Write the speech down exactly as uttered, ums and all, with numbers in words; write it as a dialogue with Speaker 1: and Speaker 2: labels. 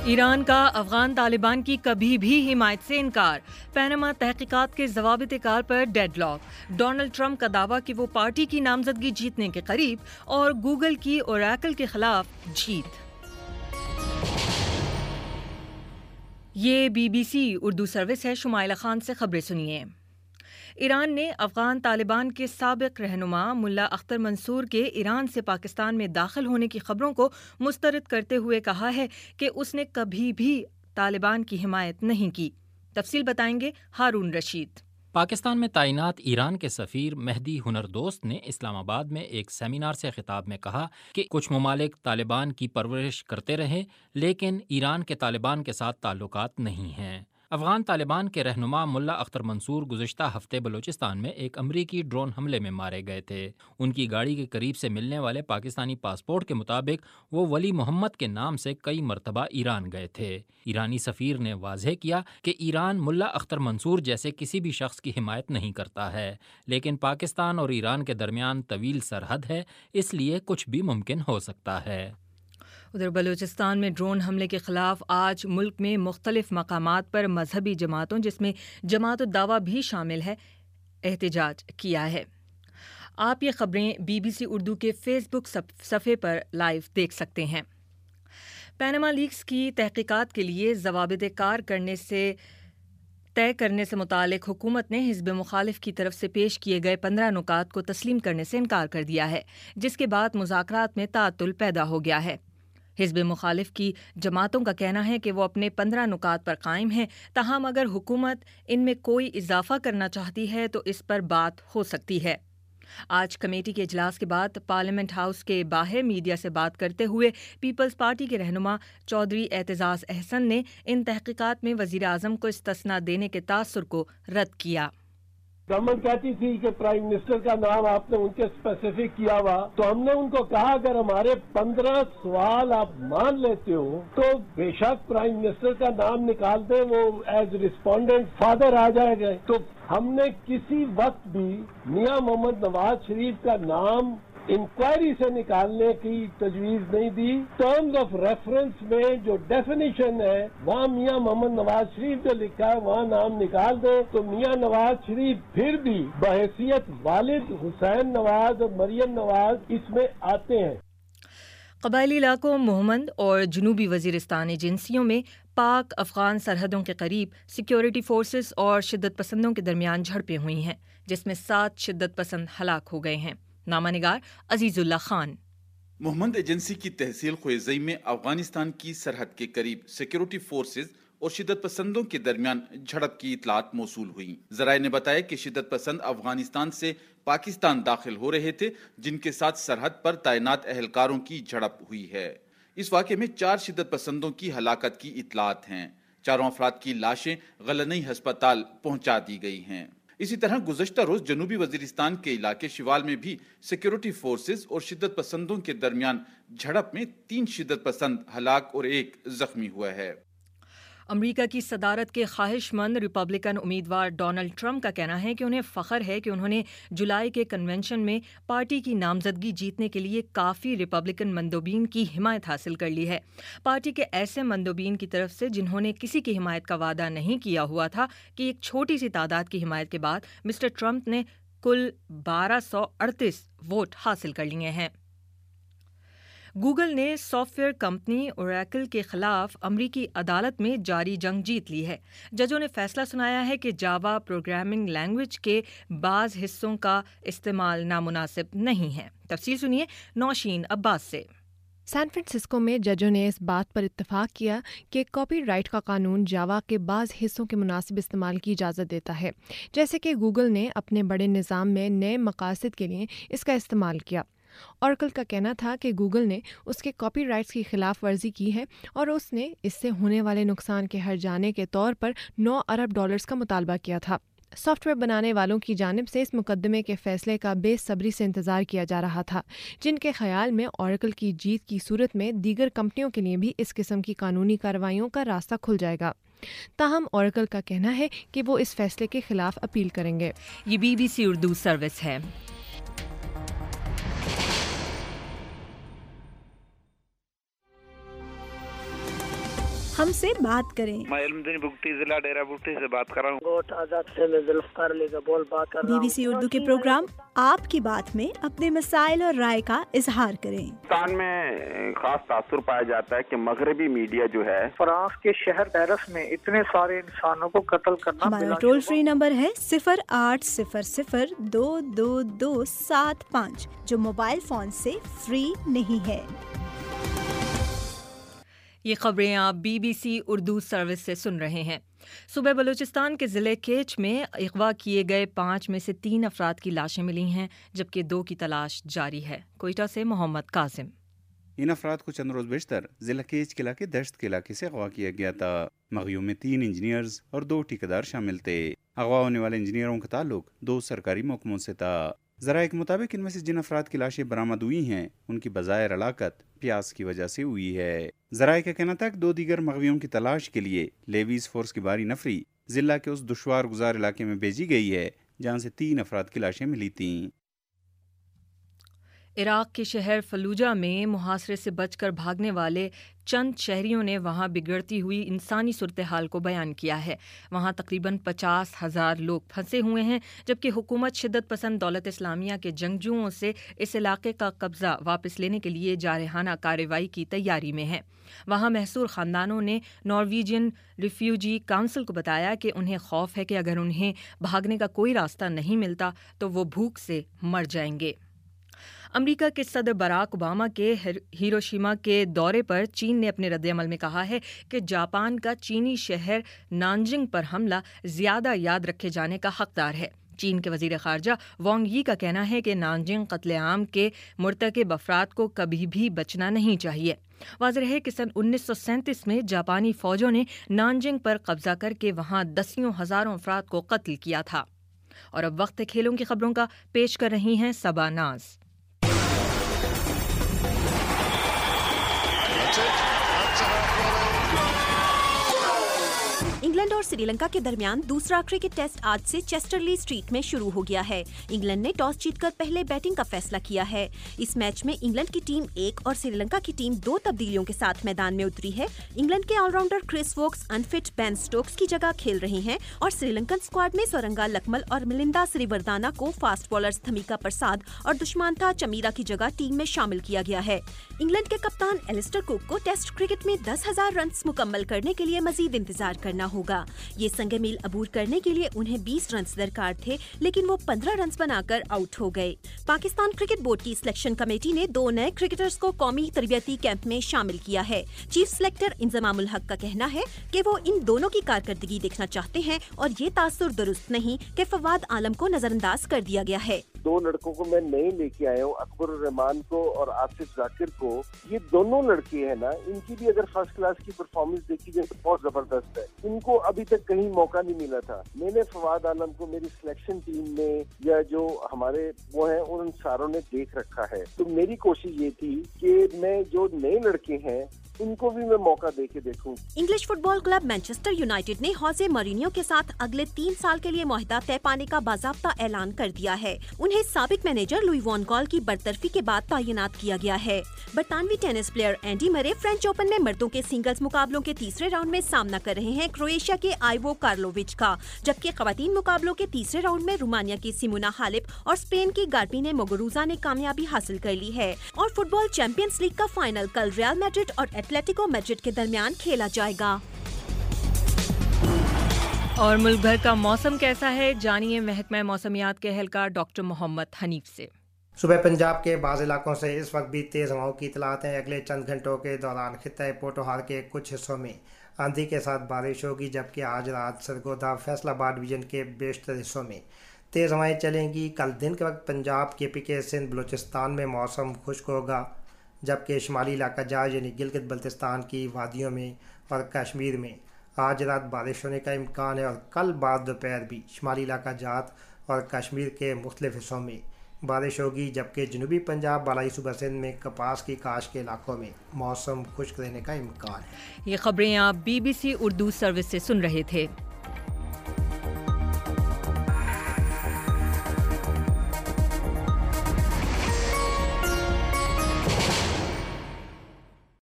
Speaker 1: ایران کا افغان طالبان کی کبھی بھی حمایت سے انکار، پاناما تحقیقات کے ضوابط کار پر ڈیڈ لاک، ڈونلڈ ٹرمپ کا دعویٰ کہ وہ پارٹی کی نامزدگی جیتنے کے قریب، اور گوگل کی اوریکل کے خلاف جیت۔ یہ B B C Urdu service ہے، شمائلہ خان سے خبریں سنیے۔ ایران نے افغان طالبان کے سابق رہنما ملا اختر منصور کے ایران سے پاکستان میں داخل ہونے کی خبروں کو مسترد کرتے ہوئے کہا ہے کہ اس نے کبھی بھی طالبان کی حمایت نہیں کی۔ تفصیل بتائیں گے ہارون رشید۔
Speaker 2: پاکستان میں تعینات ایران کے سفیر مہدی ہنردوست نے اسلام آباد میں ایک سیمینار سے خطاب میں کہا کہ کچھ ممالک طالبان کی پرورش کرتے رہے لیکن ایران کے طالبان کے ساتھ تعلقات نہیں ہیں۔ افغان طالبان کے رہنما ملا اختر منصور گزشتہ ہفتے بلوچستان میں ایک امریکی ڈرون حملے میں مارے گئے تھے۔ ان کی گاڑی کے قریب سے ملنے والے پاکستانی پاسپورٹ کے مطابق وہ ولی محمد کے نام سے کئی مرتبہ ایران گئے تھے۔ ایرانی سفیر نے واضح کیا کہ ایران ملا اختر منصور جیسے کسی بھی شخص کی حمایت نہیں کرتا ہے، لیکن پاکستان اور ایران کے درمیان طویل سرحد ہے، اس لیے کچھ بھی ممکن ہو سکتا ہے۔
Speaker 1: ادھر بلوچستان میں ڈرون حملے کے خلاف آج ملک میں مختلف مقامات پر مذہبی جماعتوں جس میں جماعت الدعوہ بھی شامل ہے احتجاج کیا ہے۔ آپ یہ خبریں بی بی سی اردو کے فیس بک صفحے پر لائیو دیکھ سکتے ہیں۔ پاناما لیکس کی تحقیقات کے لیے ضوابط کار کرنے سے طے کرنے سے متعلق حکومت نے حزب مخالف کی طرف سے پیش کیے گئے پندرہ نکات کو تسلیم کرنے سے انکار کر دیا ہے، جس کے بعد مذاکرات میں تعطل پیدا ہو گیا ہے۔ حزب مخالف کی جماعتوں کا کہنا ہے کہ وہ اپنے پندرہ نکات پر قائم ہیں، تاہم اگر حکومت ان میں کوئی اضافہ کرنا چاہتی ہے تو اس پر بات ہو سکتی ہے۔ آج کمیٹی کے اجلاس کے بعد پارلیمنٹ ہاؤس کے باہر میڈیا سے بات کرتے ہوئے پیپلز پارٹی کے رہنما چودھری اعتزاز احسن نے ان تحقیقات میں وزیر اعظم کو استثناء دینے کے تاثر کو رد کیا۔
Speaker 3: گورنمنٹ کہتی تھی کہ پرائم منسٹر کا نام آپ نے ان کے اسپیسیفک کیا ہوا، تو ہم نے ان کو کہا اگر ہمارے پندرہ سوال آپ مان لیتے ہو تو بے شک پرائم منسٹر کا نام نکال دیں، وہ ایز رسپونڈنٹ فادر آ جائے گا۔ تو ہم نے کسی وقت بھی میاں محمد نواز شریف کا نام انکوائری سے نکالنے کی تجویز نہیں دی۔ ٹرمز آف ریفرنس میں جو ڈیفینیشن ہے وہاں میاں محمد نواز شریف جو لکھا ہے وہاں نام نکال دے، تو میاں نواز شریف پھر بھی بحیثیت والد حسین نواز اور مریم نواز اس میں آتے ہیں۔
Speaker 1: قبائلی علاقوں مومند اور جنوبی وزیرستان ایجنسیوں میں پاک افغان سرحدوں کے قریب سیکیورٹی فورسز اور شدت پسندوں کے درمیان جھڑپیں ہوئی ہیں، جس میں سات شدت پسند ہلاک ہو گئے ہیں۔ نامہ نگار عزیز اللہ خان۔
Speaker 4: مومند ایجنسی کی تحصیل خویزئی میں افغانستان کی سرحد کے قریب سیکیورٹی فورسز اور شدت پسندوں کے درمیان جھڑپ کی اطلاعات موصول ہوئیں۔ ذرائع نے بتایا کہ شدت پسند افغانستان سے پاکستان داخل ہو رہے تھے، جن کے ساتھ سرحد پر تعینات اہلکاروں کی جھڑپ ہوئی ہے۔ اس واقعے میں چار شدت پسندوں کی ہلاکت کی اطلاعات ہیں۔ چاروں افراد کی لاشیں غلنئی ہسپتال پہنچا دی گئی ہیں۔ اسی طرح گزشتہ روز جنوبی وزیرستان کے علاقے شوال میں بھی سیکیورٹی فورسز اور شدت پسندوں کے درمیان جھڑپ میں تین شدت پسند ہلاک اور ایک زخمی ہوا ہے۔
Speaker 1: امریکہ کی صدارت کے خواہش مند ریپبلکن امیدوار ڈونلڈ ٹرمپ کا کہنا ہے کہ انہیں فخر ہے کہ انہوں نے جولائی کے کنونشن میں پارٹی کی نامزدگی جیتنے کے لیے کافی ریپبلکن مندوبین کی حمایت حاصل کر لی ہے۔ پارٹی کے ایسے مندوبین کی طرف سے جنہوں نے کسی کی حمایت کا وعدہ نہیں کیا ہوا تھا کہ ایک چھوٹی سی تعداد کی حمایت کے بعد مسٹر ٹرمپ نے کل بارہ سو اڑتیس ووٹ حاصل کر لیے ہیں۔ گوگل نے سافٹ ویئر کمپنی اوریکل کے خلاف امریکی عدالت میں جاری جنگ جیت لی ہے۔ ججوں نے فیصلہ سنایا ہے کہ جاوا پروگرامنگ لینگویج کے بعض حصوں کا استعمال نامناسب نہیں ہے۔ تفصیل سنیے نوشین عباس سے۔
Speaker 5: سان فرانسسکو میں ججوں نے اس بات پر اتفاق کیا کہ کاپی رائٹ کا قانون جاوا کے بعض حصوں کے مناسب استعمال کی اجازت دیتا ہے، جیسے کہ گوگل نے اپنے بڑے نظام میں نئے مقاصد کے لیے اس کا استعمال کیا۔ اوریکل کا کہنا تھا کہ گوگل نے اس کے کاپی رائٹس کی خلاف ورزی کی ہے اور اس نے اس سے ہونے والے نقصان کے ہر جانے کے طور پر نو ارب ڈالرز کا مطالبہ کیا تھا۔ سافٹ ویئر بنانے والوں کی جانب سے اس مقدمے کے فیصلے کا بے صبری سے انتظار کیا جا رہا تھا، جن کے خیال میں اوریکل کی جیت کی صورت میں دیگر کمپنیوں کے لیے بھی اس قسم کی قانونی کارروائیوں کا راستہ کھل جائے گا۔ تاہم اوریکل کا کہنا ہے کہ وہ اس فیصلے کے خلاف اپیل کریں گے۔
Speaker 1: یہ B B C Urdu service ہے۔
Speaker 6: ہم سے بات کریں۔
Speaker 7: میں علمدین بگٹی ضلع ڈیرہ بگٹی سے بات کر رہا ہوں۔
Speaker 8: گوٹ آزاد سے میں ذوالفقار علی کا بول بات کر رہا ہوں۔
Speaker 6: بی بی سی اردو کے پروگرام آپ کی بات میں اپنے مسائل اور رائے کا اظہار کریں۔
Speaker 9: پاکستان میں خاص تاثر پایا جاتا ہے کہ مغربی میڈیا جو ہے
Speaker 8: فرانس کے شہر پیرس میں اتنے سارے انسانوں کو قتل کرنا۔
Speaker 6: ہمارا ٹول فری نمبر ہے صفر آٹھ صفر صفر دو دو دو سات پانچ، جو موبائل فون سے فری نہیں ہے۔
Speaker 1: یہ خبریں آپ B B C Urdu service سے سن رہے ہیں۔ صوبہ بلوچستان کے ضلع کیچ میں اغوا کیے گئے پانچ میں سے تین افراد کی لاشیں ملی ہیں، جبکہ دو کی تلاش جاری ہے۔ کوئٹہ سے محمد قاسم۔
Speaker 10: ان افراد کو چند روز بیشتر ضلع کیچ کے علاقے دشت کے علاقے سے اغوا کیا گیا تھا۔ مغیوں میں تین انجینئرز اور دو ٹھیکیدار شامل تھے۔ اغوا ہونے والے انجینئروں کا تعلق دو سرکاری محکموں سے تھا۔ ذرائع کے مطابق ان میں سے جن افراد کی لاشیں برآمد ہوئی ہیں ان کی بظاہر ہلاکت پیاس کی وجہ سے ہوئی ہے۔ ذرائع کا کہنا تھا کہ دو دیگر مغویوں کی تلاش کے لیے لیویز فورس کی بھاری نفری ضلع کے اس دشوار گزار علاقے میں بھیجی گئی ہے جہاں سے تین افراد کی لاشیں ملی تھیں۔
Speaker 1: عراق کے شہر فلوجہ میں محاصرے سے بچ کر بھاگنے والے چند شہریوں نے وہاں بگڑتی ہوئی انسانی صورتحال کو بیان کیا ہے۔ وہاں تقریباً پچاس ہزار لوگ پھنسے ہوئے ہیں، جبکہ حکومت شدت پسند دولت اسلامیہ کے جنگجوؤں سے اس علاقے کا قبضہ واپس لینے کے لیے جارحانہ کارروائی کی تیاری میں ہے۔ وہاں محصور خاندانوں نے نارویجین ریفیوجی کونسل کو بتایا کہ انہیں خوف ہے کہ اگر انہیں بھاگنے کا کوئی راستہ نہیں ملتا تو وہ بھوک سے مر جائیں گے۔ امریکہ کے صدر براک اوباما کے ہیروشیما کے دورے پر چین نے اپنے رد عمل میں کہا ہے کہ جاپان کا چینی شہر نانجنگ پر حملہ زیادہ یاد رکھے جانے کا حقدار ہے۔ چین کے وزیر خارجہ وانگ یی کا کہنا ہے کہ نانجنگ قتل عام کے مرتکب افراد کو کبھی بھی بچنا نہیں چاہیے۔ واضح ہے کہ سن انیس سو سینتیس میں جاپانی فوجوں نے نانجنگ پر قبضہ کر کے وہاں دسیوں ہزاروں افراد کو قتل کیا تھا۔ اور اب وقت ہے کھیلوں کی خبروں کا، پیش کر رہی ہیں صبا ناز۔
Speaker 11: انگلینڈ اور سری لنکا کے درمیان دوسرا کرکٹ ٹیسٹ آج سے چیسٹرلی اسٹریٹ میں شروع ہو گیا ہے۔ انگلینڈ نے ٹاس جیت کر پہلے بیٹنگ کا فیصلہ کیا ہے۔ اس میچ میں انگلینڈ کی ٹیم ایک اور سری لنکا کی ٹیم دو تبدیلیوں کے ساتھ میدان میں اتری ہے۔ انگلینڈ کے all rounder Chris Woakes unfit Ben Stokes کی جگہ کھیل رہے ہیں اور سری لنکن اسکواڈ میں سورنگا لکمل اور ملندا سریوردانا کو فاسٹ بالرز تھمیکا پرساد اور دشمانتھا چمیرا کی جگہ ٹیم میں شامل کیا گیا ہے۔ انگلینڈ کے کپتان ایلسٹر کوک کو ٹیسٹ کرکٹ میں دس ہزار رنز مکمل کرنے کے لیے مزید انتظار کرنا ہوگا۔ یہ سنگ میل عبور کرنے کے لیے انہیں بیس رنز درکار تھے، لیکن وہ پندرہ رنز بنا کر آؤٹ ہو گئے۔ پاکستان کرکٹ بورڈ کی سلیکشن کمیٹی نے دو نئے کرکٹرز کو قومی تربیتی کیمپ میں شامل کیا ہے۔ چیف سلیکٹر انضمام الحق کا کہنا ہے کہ وہ ان دونوں کی کارکردگی دیکھنا چاہتے ہیں اور یہ تاثر درست نہیں کہ فواد عالم کو نظر انداز کر دیا گیا ہے۔
Speaker 3: دو لڑکوں کو میں نئے لے کے آیا ہوں، اکبر الرحمان کو اور آصف ذاکر کو۔ یہ دونوں لڑکے ہیں نا، ان کی بھی اگر فرسٹ کلاس کی پرفارمنس دیکھی جائے تو بہت زبردست ہے۔ ان کو ابھی تک کہیں موقع نہیں ملا تھا۔ میں نے فواد عالم کو میری سلیکشن ٹیم میں یا جو ہمارے وہ ہیں ان ساروں نے دیکھ رکھا ہے، تو میری کوشش یہ تھی کہ میں جو نئے لڑکے ہیں ان کو بھی میں موقع دے کے دیکھوں۔
Speaker 11: English football club Manchester United نے ہوزے مورینیو کے ساتھ اگلے تین سال کے لیے معاہدہ طے پانے کا باضابطہ اعلان کر دیا ہے۔ انہیں سابق مینیجر لوئی وان گال کی برطرفی کے بعد تعینات کیا گیا ہے۔ برطانوی tennis player Andy Murray French Open میں مردوں کے سنگلز مقابلوں کے تیسرے راؤنڈ میں سامنا کر رہے ہیں کروئیشیا کے آئیوو کارلووچ کا، جبکہ خواتین مقابلوں کے تیسرے راؤنڈ میں رومانیہ کی سیمونا ہالپ اور اسپین کی گاربینے موگوروزا نے کامیابی حاصل کر لی ہے۔ اور فٹ بال چیمپئنز لیگ کا فائنل کل ریال میڈرڈ اور ایتلیٹیکو میڈرڈ کے درمیان کھیلا جائے گا۔
Speaker 1: اور ملک بھر کا موسم کیسا ہے، جانیے محکمہ موسمیات کے اہلکار ڈاکٹر محمد حنیف سے۔
Speaker 12: صبح پنجاب کے بعض علاقوں سے اس وقت بھی تیز ہواؤں کی اطلاعات ہیں۔ اگلے چند گھنٹوں کے دوران خطۂ پوٹوہار کے کچھ حصوں میں آندھی کے ساتھ بارش ہوگی، جبکہ آج رات سرگودا فیصل آباد ڈویژن کے بیشتر حصوں میں تیز ہوائیں چلیں گی۔ کل دن کے وقت پنجاب کے پی کے سندھ بلوچستان میں موسم خشک ہوگا، جبکہ شمالی علاقہ جات یعنی گلگت بلتستان کی وادیوں میں اور کشمیر میں آج رات بارش ہونے کا امکان ہے، اور کل بعد دوپہر بھی شمالی علاقہ جات اور کشمیر کے مختلف حصوں میں بارش ہوگی، جبکہ جنوبی پنجاب بالائی صوبہ سندھ میں کپاس کی کاشت کے علاقوں میں موسم خشک رہنے کا امکان ہے۔
Speaker 1: یہ خبریں آپ B B C Urdu service سے سن رہے تھے۔